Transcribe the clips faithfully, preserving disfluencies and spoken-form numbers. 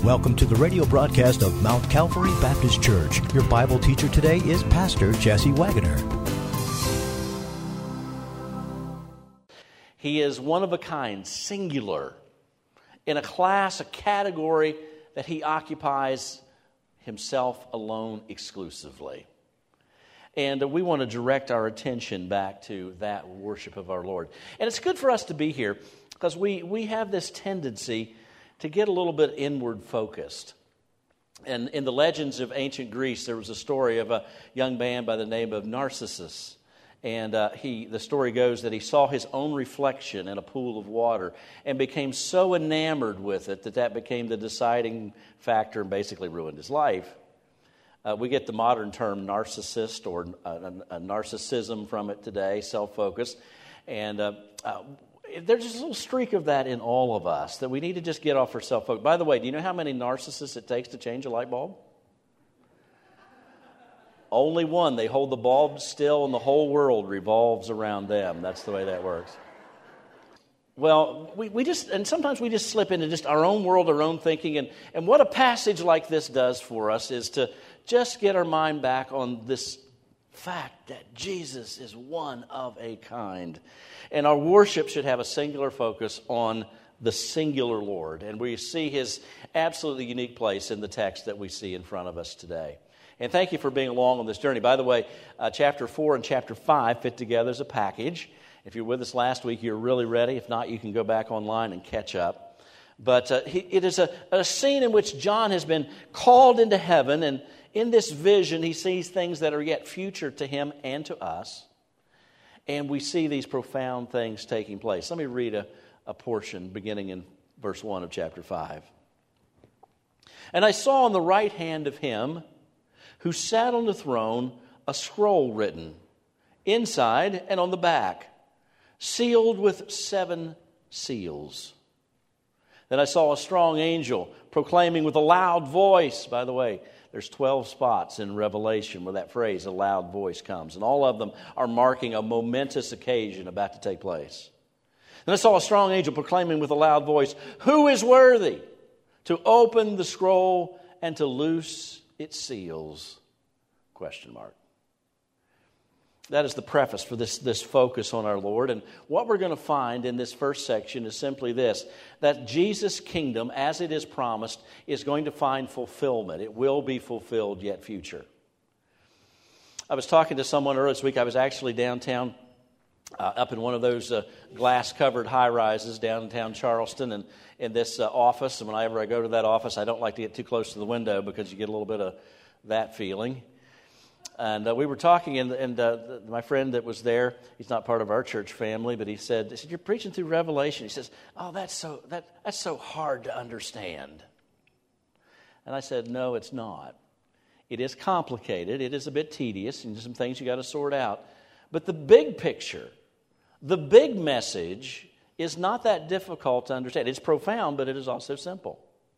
Welcome to the radio broadcast of Mount Calvary Baptist Church. Your Bible teacher today is Pastor Jesse Wagoner. He is one of a kind, singular, in a class, a category that he occupies himself alone exclusively. And we want to direct our attention back to that worship of our Lord. And it's good for us to be here because we, we have this tendency to get a little bit inward focused. And in the legends of ancient Greece, there was a story of a young man by the name of Narcissus. And uh, he, the story goes that he saw his own reflection in a pool of water and became so enamored with it that that became the deciding factor and basically ruined his life. Uh, we get the modern term narcissist or a, a narcissism from it today, self-focus. And uh, uh, there's just a little streak of that in all of us that we need to just get off our self-focus. By the way, do you know how many narcissists it takes to change a light bulb? Only one. They hold the bulb still and the whole world revolves around them. That's the way that works. Well, we, we just, and sometimes we just slip into just our own world, our own thinking. And, and what a passage like this does for us is to just get our mind back on this fact that Jesus is one of a kind. And our worship should have a singular focus on the singular Lord. And we see his absolutely unique place in the text that we see in front of us today. And thank you for being along on this journey. By the way, uh, chapter four and chapter five fit together as a package. If you were with us last week, you're really ready. If not, you can go back online and catch up. But uh, he, it is a, a scene in which John has been called into heaven, and in this vision, he sees things that are yet future to him and to us. And we see these profound things taking place. Let me read a, a portion beginning in verse one of chapter five. And I saw on the right hand of him who sat on the throne a scroll written, inside and on the back, sealed with seven seals. Then I saw a strong angel proclaiming with a loud voice. By the way, there's twelve spots in Revelation where that phrase, a loud voice, comes. And all of them are marking a momentous occasion about to take place. Then I saw a strong angel proclaiming with a loud voice, "Who is worthy to open the scroll and to loose its seals?" Question mark. That is the preface for this, this focus on our Lord. And what we're going to find in this first section is simply this, that Jesus' kingdom, as it is promised, is going to find fulfillment. It will be fulfilled yet future. I was talking to someone earlier this week. I was actually downtown, uh, up in one of those uh, glass-covered high-rises downtown Charleston, and in this uh, office. And whenever I go to that office, I don't like to get too close to the window because you get a little bit of that feeling. And uh, we were talking, and, and uh, the, my friend that was there, he's not part of our church family, but he said, he said, "You're preaching through Revelation." He says, "Oh, that's so that that's so hard to understand." And I said, "No, it's not. It is complicated. It is a bit tedious, and some things you got to sort out. But the big picture, the big message, is not that difficult to understand. It's profound, but it is also simple."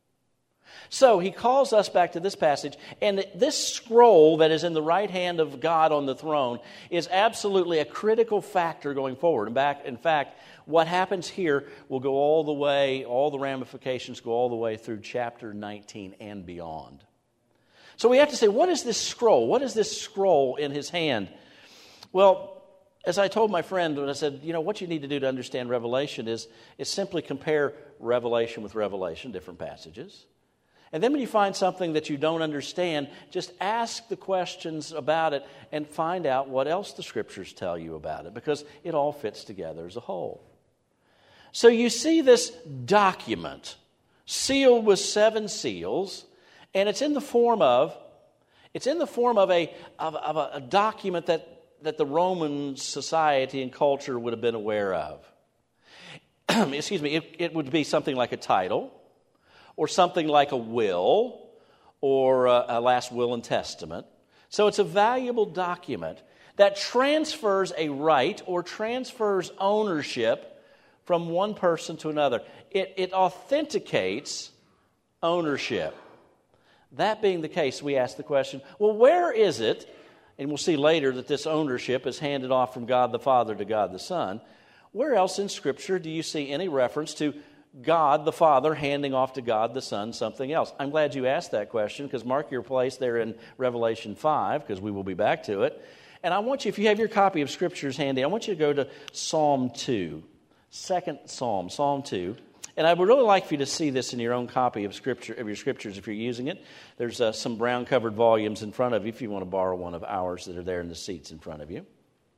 So he calls us back to this passage, and this scroll that is in the right hand of God on the throne is absolutely a critical factor going forward. And back, in fact, what happens here will go all the way, all the ramifications go all the way through chapter nineteen and beyond. So we have to say, what is this scroll? What is this scroll in his hand? Well, as I told my friend, when I said, you know, what you need to do to understand Revelation is, is simply compare Revelation with Revelation, different passages. And then when you find something that you don't understand, just ask the questions about it and find out what else the Scriptures tell you about it, because it all fits together as a whole. So you see this document sealed with seven seals, and it's in the form of it's in the form of a of, of a, a document that, that the Roman society and culture would have been aware of. Excuse me, it, it would be something like a title, or something like a will, or a, a last will and testament. So it's a valuable document that transfers a right or transfers ownership from one person to another. It, it authenticates ownership. That being the case, we ask the question, well, where is it? And we'll see later that this ownership is handed off from God the Father to God the Son. Where else in Scripture do you see any reference to God the Father handing off to God the Son something else? I'm glad you asked that question, because mark your place there in Revelation five, because we will be back to it. And I want you, if you have your copy of Scriptures handy, I want you to go to Psalm two, second Psalm, Psalm two. And I would really like for you to see this in your own copy of Scripture, of your Scriptures if you're using it. There's uh, some brown-covered volumes in front of you if you want to borrow one of ours that are there in the seats in front of you.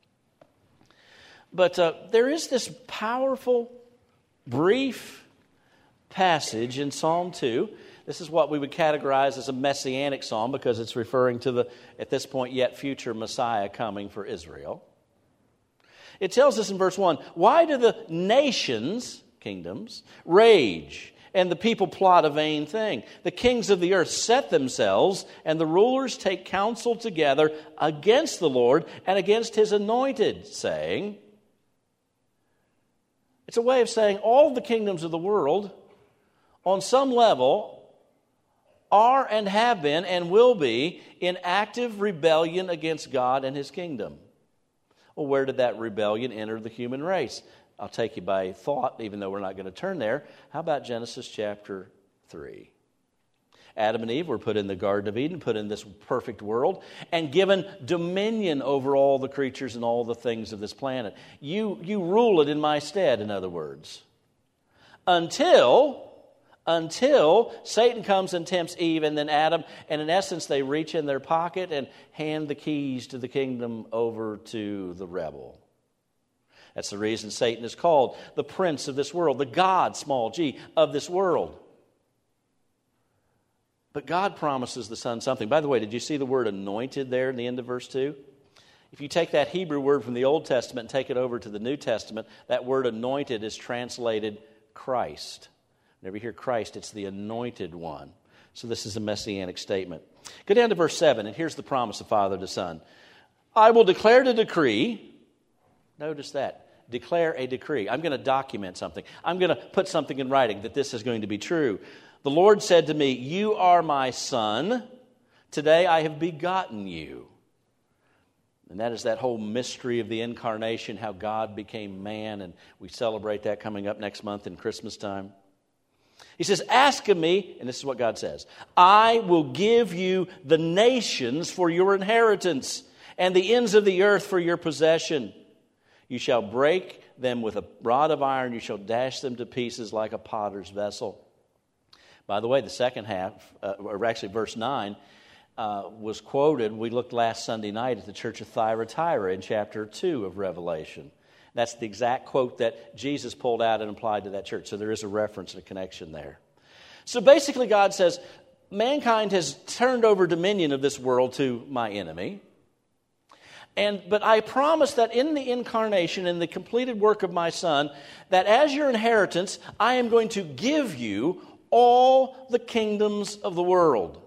But uh, there is this powerful, brief passage in Psalm two. This is what we would categorize as a messianic psalm, because it's referring to the, at this point, yet future Messiah coming for Israel. It tells us in verse one, why do the nations, kingdoms, rage, and the people plot a vain thing? The kings of the earth set themselves, and the rulers take counsel together against the Lord and against His anointed, saying... It's a way of saying all the kingdoms of the world, on some level, are and have been and will be in active rebellion against God and His kingdom. Well, where did that rebellion enter the human race? I'll take you by thought, even though we're not going to turn there. How about Genesis chapter three? Adam and Eve were put in the Garden of Eden, put in this perfect world, and given dominion over all the creatures and all the things of this planet. You, you rule it in my stead, in other words. Until, until Satan comes and tempts Eve and then Adam, and in essence they reach in their pocket and hand the keys to the kingdom over to the rebel. That's the reason Satan is called the prince of this world, the God, small g, of this world. But God promises the Son something. By the way, did you see the word anointed there in the end of verse two? If you take that Hebrew word from the Old Testament and take it over to the New Testament, that word anointed is translated Christ. Whenever you hear Christ, it's the anointed one. So this is a messianic statement. Go down to verse seven, and here's the promise of Father to Son. I will declare the decree. Notice that. Declare a decree. I'm going to document something. I'm going to put something in writing that this is going to be true. The Lord said to me, you are my Son. Today I have begotten you. And that is that whole mystery of the incarnation, how God became man. And we celebrate that coming up next month in Christmas time. He says, ask of me, and this is what God says, I will give you the nations for your inheritance and the ends of the earth for your possession. You shall break them with a rod of iron. You shall dash them to pieces like a potter's vessel. By the way, the second half, uh, or actually verse nine, uh, was quoted. We looked last Sunday night at the church of Thyatira in chapter two of Revelation. That's the exact quote that Jesus pulled out and applied to that church. So there is a reference and a connection there. So basically God says, mankind has turned over dominion of this world to my enemy. And, but I promise that in the incarnation, in the completed work of my Son, that as your inheritance, I am going to give you all the kingdoms of the world.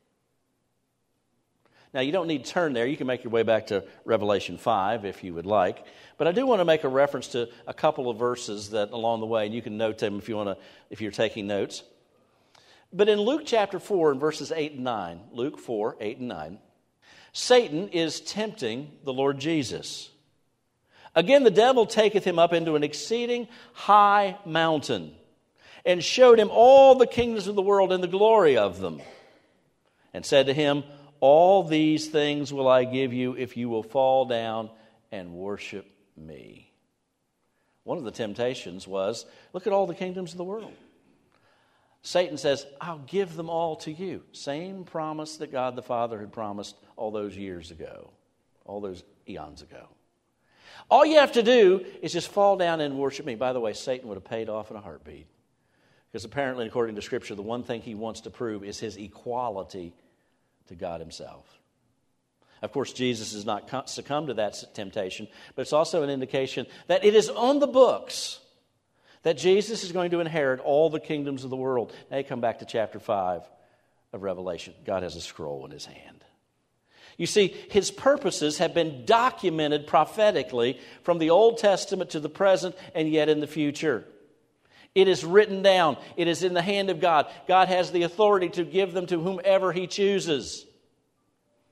Now, you don't need to turn there. You can make your way back to Revelation five if you would like. But I do want to make a reference to a couple of verses that along the way, and you can note them if you want to, if you're taking notes. But in Luke chapter four, in verses eight and nine, Luke four, eight and nine, Satan is tempting the Lord Jesus. Again, the devil taketh him up into an exceeding high mountain, and showed him all the kingdoms of the world and the glory of them, and said to him, all these things will I give you if you will fall down and worship me. One of the temptations was, look at all the kingdoms of the world. Satan says, I'll give them all to you. Same promise that God the Father had promised all those years ago, all those eons ago. All you have to do is just fall down and worship me. By the way, Satan would have paid off in a heartbeat. Because apparently, according to Scripture, the one thing he wants to prove is his equality to God himself. Of course, Jesus has not succumbed to that temptation, but it's also an indication that it is on the books that Jesus is going to inherit all the kingdoms of the world. Now you come back to chapter five of Revelation. God has a scroll in his hand. You see, his purposes have been documented prophetically from the Old Testament to the present and yet in the future. It is written down. It is in the hand of God. God has the authority to give them to whomever he chooses.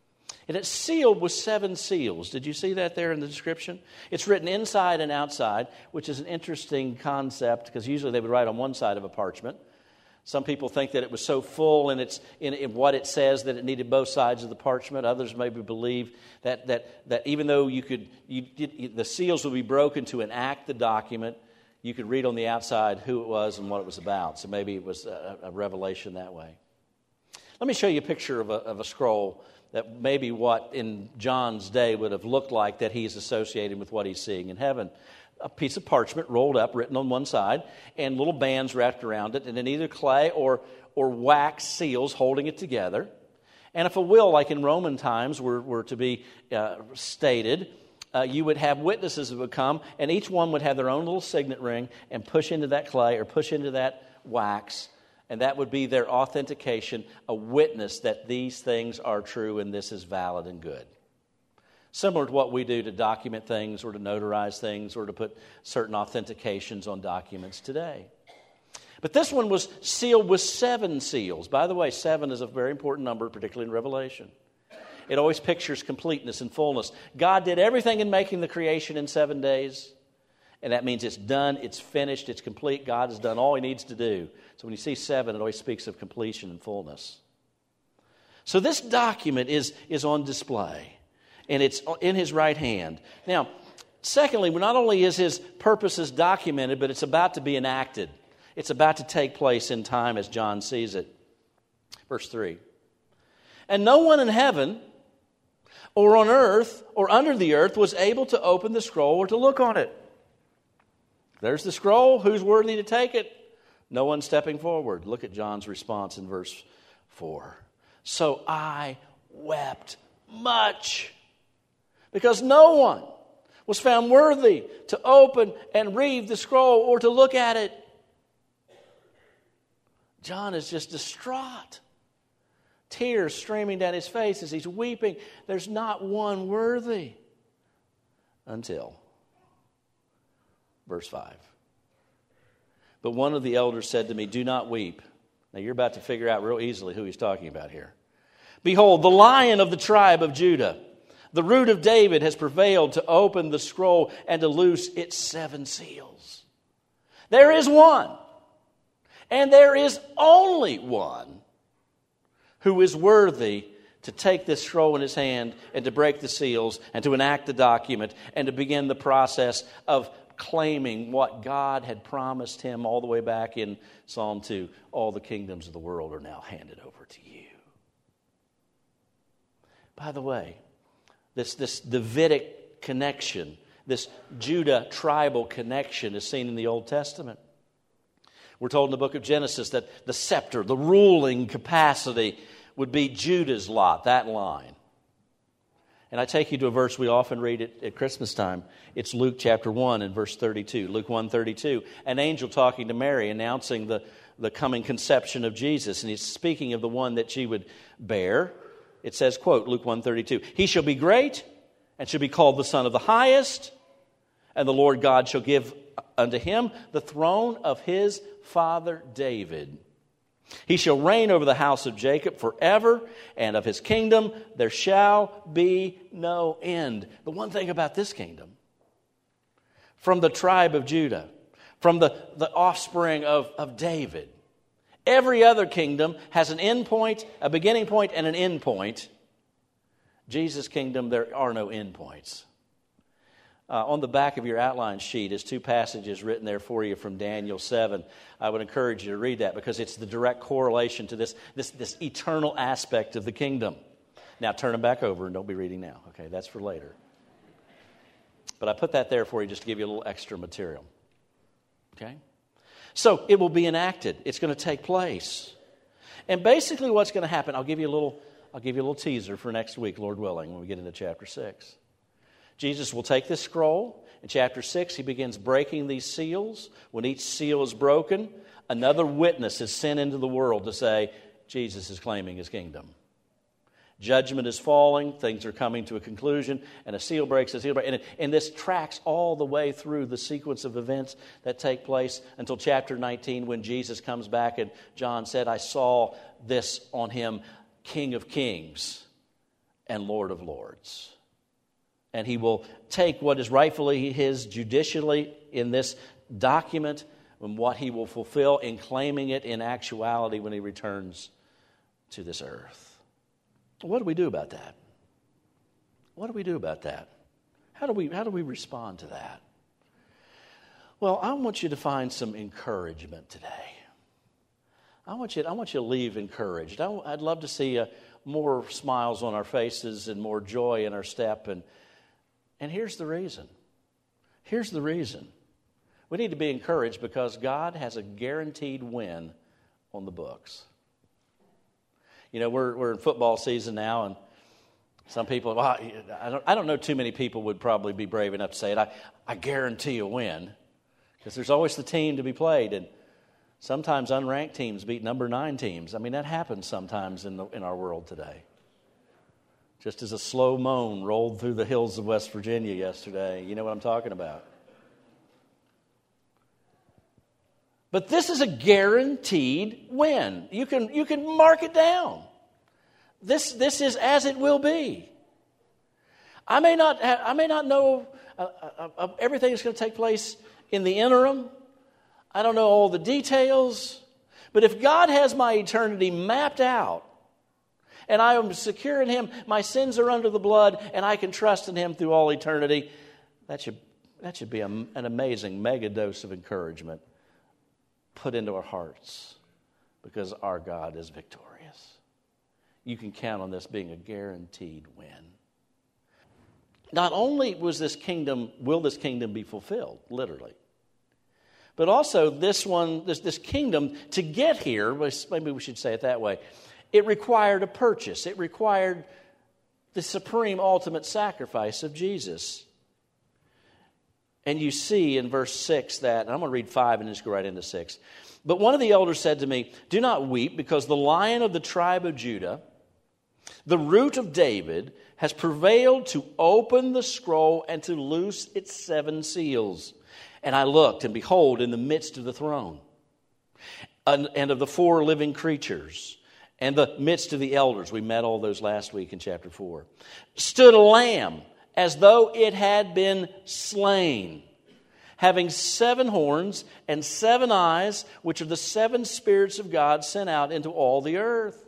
And it's sealed with seven seals. Did you see that there in the description? It's written inside and outside, which is an interesting concept because usually they would write on one side of a parchment. Some people think that it was so full in, its, in, in what it says that it needed both sides of the parchment. Others maybe believe that that, that even though you could, you, you, the seals would be broken to enact the document, you could read on the outside who it was and what it was about. So maybe it was a, a revelation that way. Let me show you a picture of a, of a scroll that maybe what in John's day would have looked like that he's associating with what he's seeing in heaven. A piece of parchment rolled up, written on one side, and little bands wrapped around it, and then either clay or, or wax seals holding it together. And if a will, like in Roman times, were, were to be uh, stated, uh, you would have witnesses that would come, and each one would have their own little signet ring and push into that clay or push into that wax, and that would be their authentication, a witness that these things are true and this is valid and good. Similar to what we do to document things or to notarize things or to put certain authentications on documents today. But this one was sealed with seven seals. By the way, seven is a very important number, particularly in Revelation. It always pictures completeness and fullness. God did everything in making the creation in seven days. And that means it's done, it's finished, it's complete. God has done all He needs to do. So when you see seven, it always speaks of completion and fullness. So this document is, is on display. And it's in His right hand. Now, secondly, not only is His purposes documented, but it's about to be enacted. It's about to take place in time as John sees it. Verse three. And no one in heaven or on earth or under the earth was able to open the scroll or to look on it. There's the scroll. Who's worthy to take it? No one stepping forward. Look at John's response in verse four. So I wept much, because no one was found worthy to open and read the scroll or to look at it. John is just distraught. Tears streaming down his face as he's weeping. There's not one worthy. Until verse five. But one of the elders said to me, do not weep. Now you're about to figure out real easily who he's talking about here. Behold, the Lion of the tribe of Judah, the Root of David, has prevailed to open the scroll and to loose its seven seals. There is one, and there is only one, who is worthy to take this scroll in his hand and to break the seals and to enact the document and to begin the process of claiming what God had promised him all the way back in Psalm two. All the kingdoms of the world are now handed over to you. By the way, this, this Davidic connection, this Judah tribal connection is seen in the Old Testament. We're told in the book of Genesis that the scepter, the ruling capacity, would be Judah's lot, that line. And I take you to a verse we often read at, at Christmas time. It's Luke chapter one and verse thirty-two. Luke one thirty-two. An angel talking to Mary, announcing the, the coming conception of Jesus. And he's speaking of the one that she would bear. It says, quote, Luke one thirty-two. He shall be great and shall be called the Son of the Highest. And the Lord God shall give unto him the throne of his father David. He shall reign over the house of Jacob forever, and of his kingdom there shall be no end. The one thing about this kingdom, from the tribe of Judah, from the, the offspring of, of David, every other kingdom has an end point, a beginning point, and an end point. Jesus' kingdom, there are no end points. Uh, on the back of your outline sheet is two passages written there for you from Daniel seven. I would encourage you to read that because it's the direct correlation to this, this, this eternal aspect of the kingdom. Now turn them back over and don't be reading now. Okay, that's for later. But I put that there for you just to give you a little extra material. Okay? So it will be enacted. It's going to take place. And basically what's going to happen, I'll give you a little, I'll give you a little teaser for next week, Lord willing, when we get into chapter six. Jesus will take this scroll. In chapter six, he begins breaking these seals. When each seal is broken, another witness is sent into the world to say, Jesus is claiming his kingdom. Judgment is falling, things are coming to a conclusion, and a seal breaks, a seal breaks. And, it, and this tracks all the way through the sequence of events that take place until chapter nineteen when Jesus comes back and John said, I saw this on him, King of Kings and Lord of Lords. And he will take what is rightfully his judicially in this document and what he will fulfill in claiming it in actuality when he returns to this earth. What do we do about that? What do we do about that? How do we, how do we respond to that? Well, I want you to find some encouragement today. I want you, I want you to leave encouraged. I, I'd love to see uh, more smiles on our faces and more joy in our step. And, and here's the reason. Here's the reason. We need to be encouraged because God has a guaranteed win on the books. You know, we're we're in football season now, and some people, well, I don't I don't know too many people would probably be brave enough to say it. I, I guarantee a win, because there's always the team to be played, and sometimes unranked teams beat number nine teams. I mean, that happens sometimes in the, in our world today. Just as a slow moan rolled through the hills of West Virginia yesterday. You know what I'm talking about. But this is a guaranteed win. You can, you can mark it down. This, this is as it will be. I may not, have, I may not know uh, uh, uh, everything that's going to take place in the interim. I don't know all the details. But if God has my eternity mapped out, and I am secure in Him, my sins are under the blood, and I can trust in Him through all eternity, that should, that should be a, an amazing mega dose of encouragement put into our hearts, because our God is victorious. You can count on this being a guaranteed win. Not only was this kingdom, will this kingdom be fulfilled, literally, but also this one, this, this kingdom, to get here, maybe we should say it that way, it required a purchase. It required the supreme ultimate sacrifice of Jesus. And you see in verse six that, and I'm going to read five and just go right into six. But one of the elders said to me, "Do not weep, because the Lion of the tribe of Judah, the Root of David, has prevailed to open the scroll and to loose its seven seals." And I looked, and behold, in the midst of the throne, and, and of the four living creatures, and the midst of the elders, we met all those last week in chapter four, stood a lamb, as though it had been slain, having seven horns and seven eyes, which are the seven spirits of God sent out into all the earth.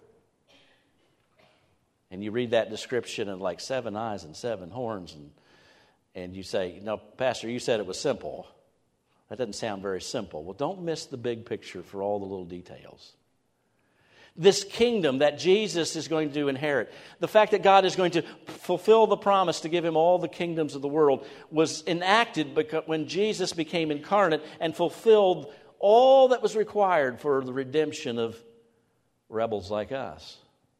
And you read that description of like seven eyes and seven horns, and, and you say, "No, Pastor, you said it was simple. That doesn't sound very simple." Well, don't miss the big picture for all the little details. This kingdom that Jesus is going to inherit, the fact that God is going to fulfill the promise to give him all the kingdoms of the world, was enacted because when Jesus became incarnate and fulfilled all that was required for the redemption of rebels like us.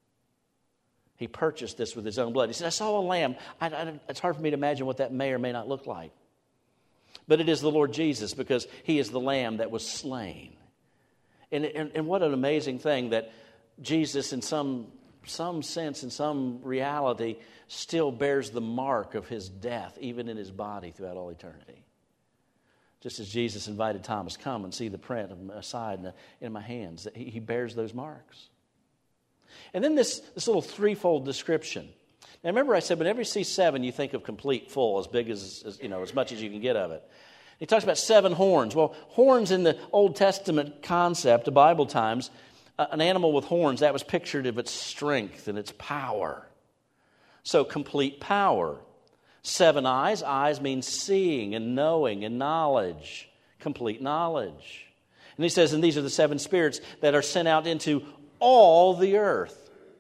He purchased this with his own blood. He said, "I saw a lamb." I, I, it's hard for me to imagine what that may or may not look like. But it is the Lord Jesus, because he is the lamb that was slain. And, and, and what an amazing thing that Jesus, in some, some sense, in some reality, still bears the mark of his death, even in his body, throughout all eternity. Just as Jesus invited Thomas, "Come and see the print of my side in, in my hands," he, he bears those marks. And then this, this little threefold description. Now remember, I said whenever you see seven, you think of complete, full, as big as, as you know, as much as you can get of it. He talks about seven horns. Well, horns in the Old Testament concept, the Bible times, uh, an animal with horns, that was pictured of its strength and its power. So complete power. Seven eyes. Eyes means seeing and knowing and knowledge. Complete knowledge. And he says, and these are the seven spirits that are sent out into all the earth.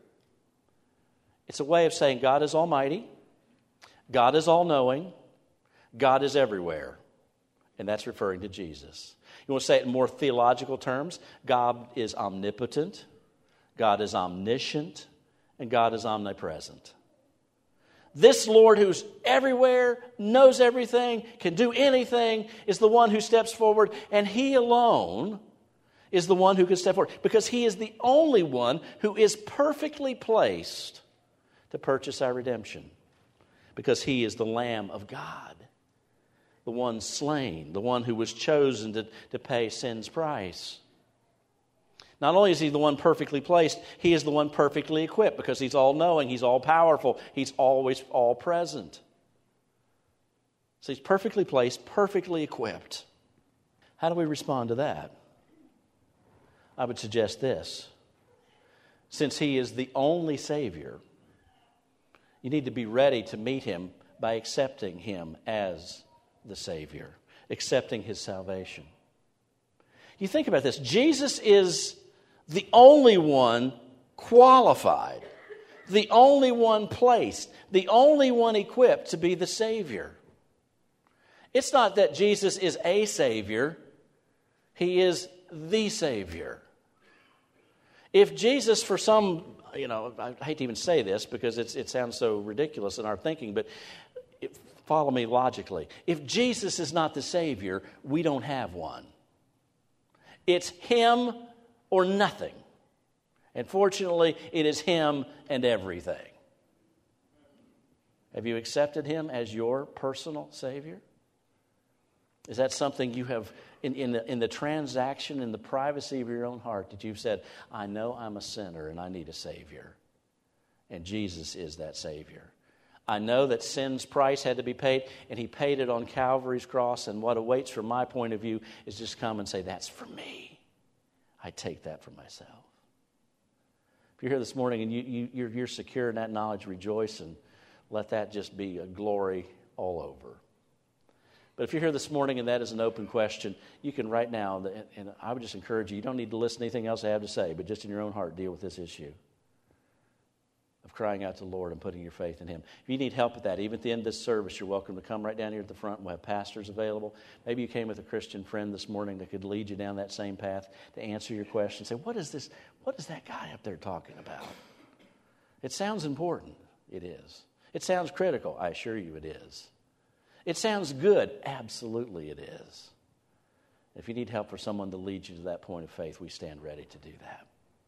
It's a way of saying God is almighty, God is all-knowing, God is everywhere. And that's referring to Jesus. You want to say it in more theological terms? God is omnipotent, God is omniscient, and God is omnipresent. This Lord who's everywhere, knows everything, can do anything, is the one who steps forward, and he alone is the one who can step forward, because he is the only one who is perfectly placed to purchase our redemption, because he is the Lamb of God, the one slain, the one who was chosen to, to pay sin's price. Not only is he the one perfectly placed, he is the one perfectly equipped because he's all-knowing, he's all-powerful, he's always all-present. So he's perfectly placed, perfectly equipped. How do we respond to that? I would suggest this. Since he is the only Savior, you need to be ready to meet him by accepting him as the Savior, accepting his salvation. You think about this. Jesus is the only one qualified, the only one placed, the only one equipped to be the Savior. It's not that Jesus is a Savior. He is the Savior. If Jesus, for some, you know, I hate to even say this because it's, it sounds so ridiculous in our thinking, but it, follow me logically. If Jesus is not the Savior, we don't have one. It's him or nothing. And fortunately, it is him and everything. Have you accepted him as your personal Savior? Is that something you have, in, in, the, in the transaction, in the privacy of your own heart, that you've said, I know I'm a sinner and I need a Savior. And Jesus is that Savior. I know that sin's price had to be paid, and he paid it on Calvary's cross, and what awaits from my point of view is just come and say, that's for me. I take that for myself. If you're here this morning and you, you, you're, you're secure in that knowledge, rejoice and let that just be a glory all over. But if you're here this morning and that is an open question, you can right now, and I would just encourage you, you don't need to listen to anything else I have to say, but just in your own heart, deal with this issue of crying out to the Lord and putting your faith in him. If you need help with that, even at the end of this service, you're welcome to come right down here at the front. We'll have pastors available. Maybe you came with a Christian friend this morning that could lead you down that same path to answer your question. Say, what is this? What is that guy up there talking about? It sounds important. It is. It sounds critical. I assure you it is. It sounds good. Absolutely it is. If you need help for someone to lead you to that point of faith, we stand ready to do that.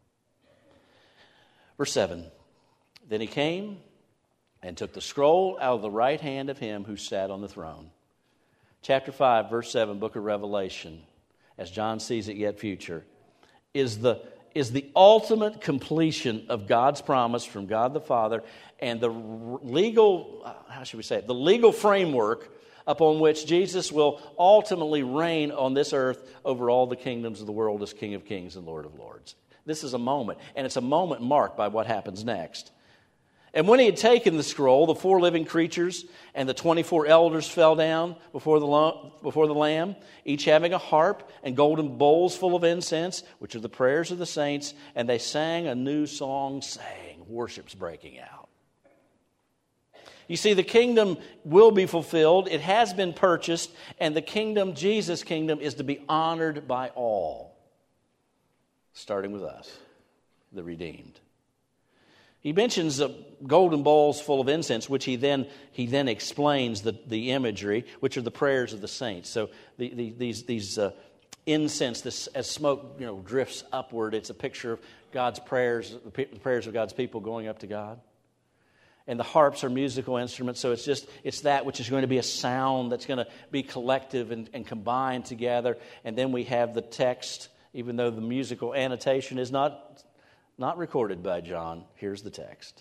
Verse seven. Then he came and took the scroll out of the right hand of him who sat on the throne. Chapter five, verse seven, book of Revelation, as John sees it yet future, is the, is the ultimate completion of God's promise from God the Father and the legal, how should we say it, the legal framework upon which Jesus will ultimately reign on this earth over all the kingdoms of the world as King of Kings and Lord of Lords. This is a moment, and it's a moment marked by what happens next. And when he had taken the scroll, the four living creatures and the twenty-four elders fell down before the, before the Lamb, each having a harp and golden bowls full of incense, which are the prayers of the saints, and they sang a new song, saying, worship's breaking out. You see, the kingdom will be fulfilled. It has been purchased, and the kingdom, Jesus' kingdom, is to be honored by all, starting with us, the redeemed. He mentions the golden bowls full of incense, which he then he then explains the, the imagery, which are the prayers of the saints. So the, the, these these uh, incense, this as smoke you know drifts upward, it's a picture of God's prayers, the prayers of God's people going up to God. And the harps are musical instruments, so it's just it's that which is going to be a sound that's going to be collective and, and combined together. And then we have the text, even though the musical annotation is not. Not recorded by John. Here's the text.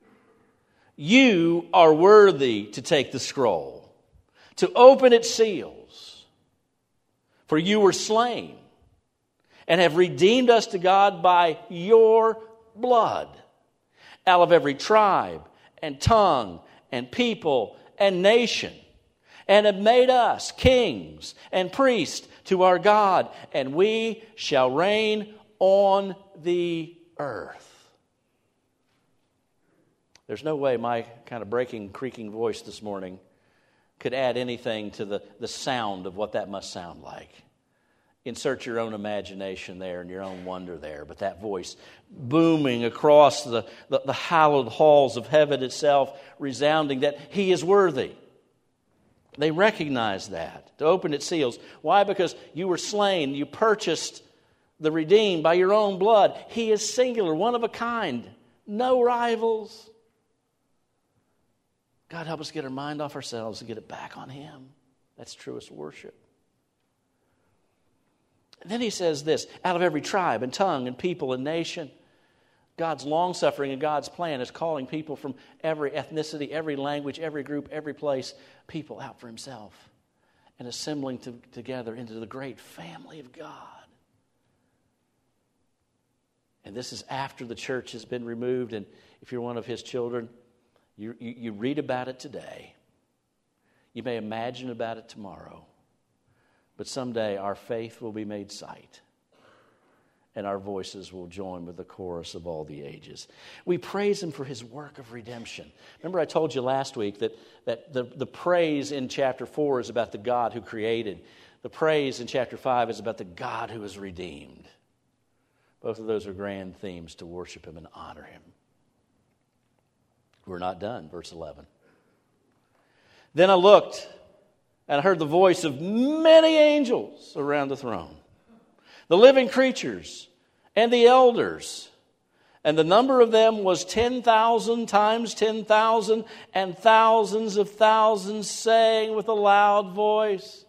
You are worthy to take the scroll, to open its seals. For you were slain and have redeemed us to God by your blood out of every tribe and tongue and people and nation, and have made us kings and priests to our God, and we shall reign on the earth. There's no way my kind of breaking, creaking voice this morning could add anything to the, the sound of what that must sound like. Insert your own imagination there and your own wonder there, but that voice booming across the, the, the hallowed halls of heaven itself, resounding that He is worthy. They recognize that, to open its seals. Why? Because you were slain, you purchased the redeemed by your own blood. He is singular, one of a kind, no rivals. God, help us get our mind off ourselves and get it back on Him. That's truest worship. then he says this, out of every tribe and tongue and people and nation. God's long-suffering and God's plan is calling people from every ethnicity, every language, every group, every place, people out for himself and assembling to, together into the great family of God. And this is after the church has been removed, and if you're one of his children, you, you, you read about it today. You may imagine about it tomorrow, but someday our faith will be made sight. And our voices will join with the chorus of all the ages. We praise him for his work of redemption. Remember I told you last week that, that the, the praise in chapter four is about the God who created. The praise in chapter five is about the God who has redeemed. Both of those are grand themes to worship him and honor him. We're not done, verse eleven. Then I looked and I heard the voice of many angels around the throne, the living creatures, and the elders. And the number of them was ten thousand times ten thousand, and thousands of thousands, saying with a loud voice.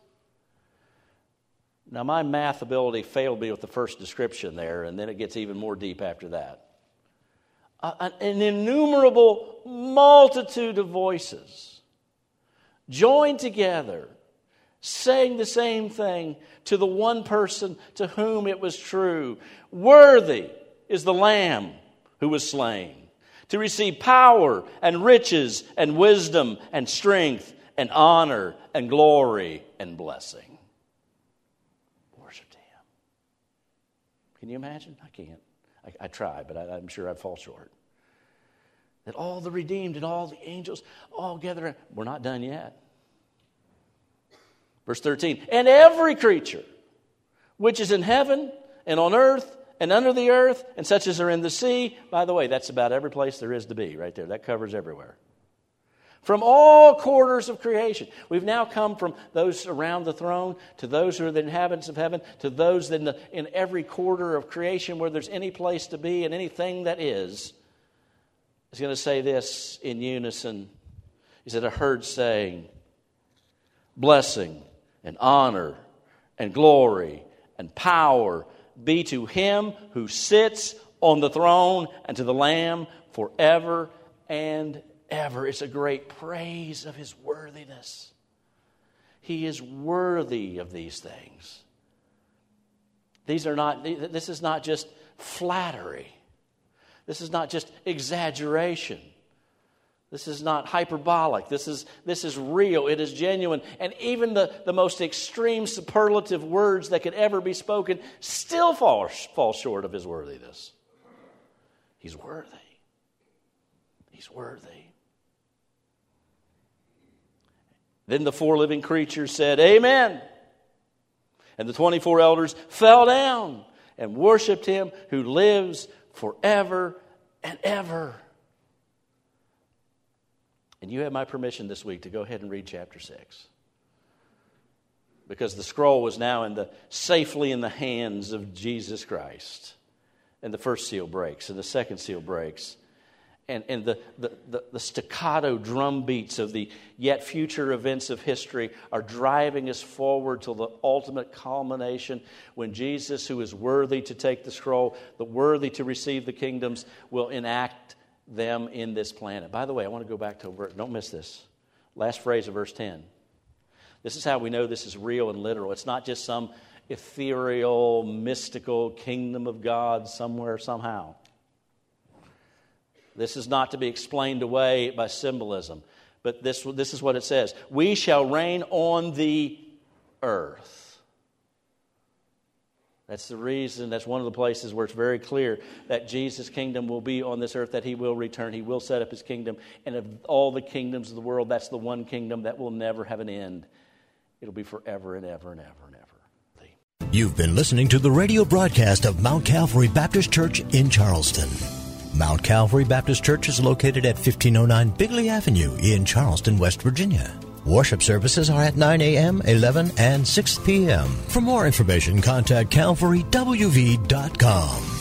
Now, my math ability failed me with the first description there, and then it gets even more deep after that. Uh, an innumerable multitude of voices joined together, saying the same thing to the one person to whom it was true. Worthy is the Lamb who was slain to receive power and riches and wisdom and strength and honor and glory and blessing. Worship to him. Can you imagine? I can't. I, I try, but I, I'm sure I'd fall short. That all the redeemed and all the angels all gather. We're not done yet. Verse thirteen, and every creature which is in heaven and on earth and under the earth and such as are in the sea. By the way, that's about every place there is to be right there. That covers everywhere. From all quarters of creation. We've now come from those around the throne to those who are the inhabitants of heaven to those in, the, in every quarter of creation where there's any place to be and anything that is. He's going to say this in unison. He said, I heard saying, blessing and honor and glory and power be to him who sits on the throne and to the Lamb forever and ever. It's a great praise of his worthiness. He is worthy of these things. These are not, this is not just flattery. This is not just exaggeration. This is not hyperbolic. This is, this is real. It is genuine. And even the, the most extreme superlative words that could ever be spoken still fall, fall short of his worthiness. He's worthy. He's worthy. Then the four living creatures said, Amen. And the twenty-four elders fell down and worshiped him who lives forever and ever. And you have my permission this week to go ahead and read chapter six. Because the scroll was now in the safely in the hands of Jesus Christ. And the first seal breaks, and the second seal breaks. And, and the, the, the, the staccato drum beats of the yet future events of history are driving us forward to the ultimate culmination when Jesus, who is worthy to take the scroll, the worthy to receive the kingdoms, will enact them in this planet. By the way, I want to go back to, don't miss this, last phrase of verse ten. This is how we know this is real and literal. It's not just some ethereal, mystical kingdom of God somewhere, somehow. This is not to be explained away by symbolism. But this, this is what it says. We shall reign on the earth. That's the reason, that's one of the places where it's very clear that Jesus' kingdom will be on this earth, that he will return. He will set up his kingdom. And of all the kingdoms of the world, that's the one kingdom that will never have an end. It'll be forever and ever and ever and ever. You've been listening to the radio broadcast of Mount Calvary Baptist Church in Charleston. Mount Calvary Baptist Church is located at fifteen oh nine Bigley Avenue in Charleston, West Virginia. Worship services are at nine a.m., eleven, and six p.m. For more information, contact calvary w v dot com.